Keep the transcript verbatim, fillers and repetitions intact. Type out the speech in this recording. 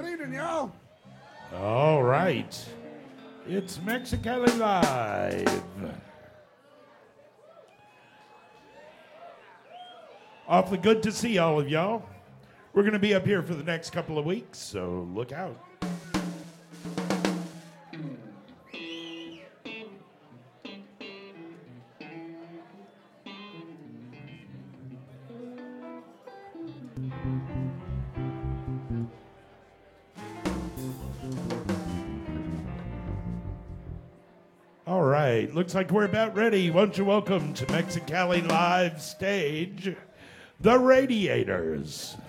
Good evening, y'all. All right. It's Mexicali Live. Awfully good to see all of y'all. We're going to be up here for the next couple of weeks, so look out. All right, looks like we're about ready. Won't you welcome to Mexicali Live stage, the Radiators.